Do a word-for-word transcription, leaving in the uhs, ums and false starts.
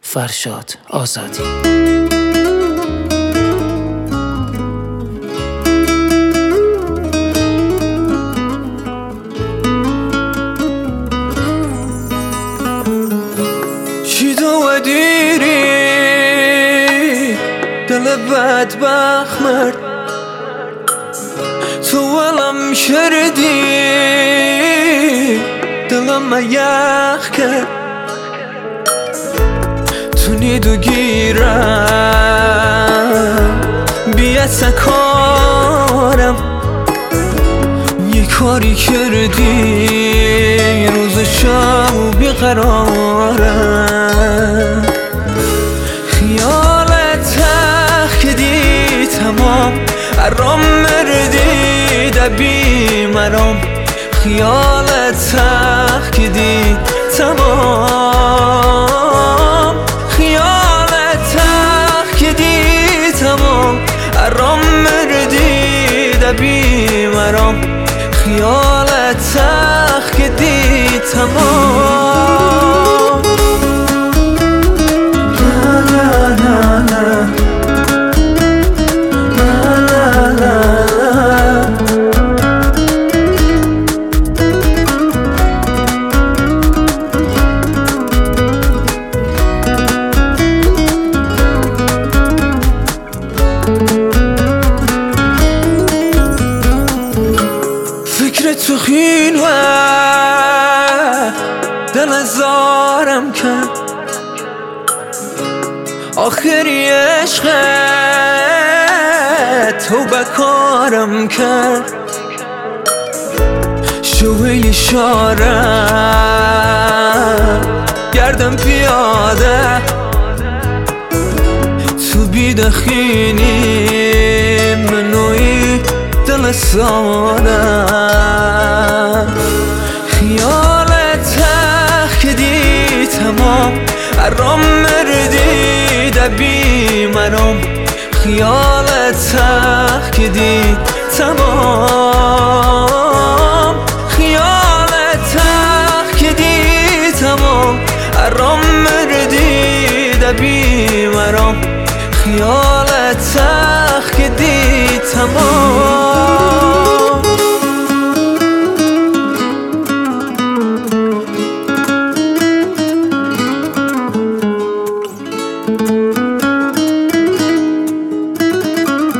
فرشاد آزادی. چی تو دیری دل بدبخت مرد، تو ولم کردی دلم یخ کرد، تو نیدو گیرم بیا سکارم، یه کاری کردی روز شب بیقرارم، خیالت تخدی تمام ارام مردی دبی مرام، خیالت تخدی تمام، خیالت تخدی تمام ارام مردی دبی مرام، خیالت تخدی تمام. فکر تو خین و دل زارم کرد، آخری عشقت تو بکارم کرد، شوی شارم گردم پیاده، تو بیدخینی منوی دل ساده، خیالت تخدی تمام ارام مردی دبی مرام، خیالت تخدی تمام، خیالت تخدی تمام ارام مردی دبی مرام، خیالت تخدی تمام.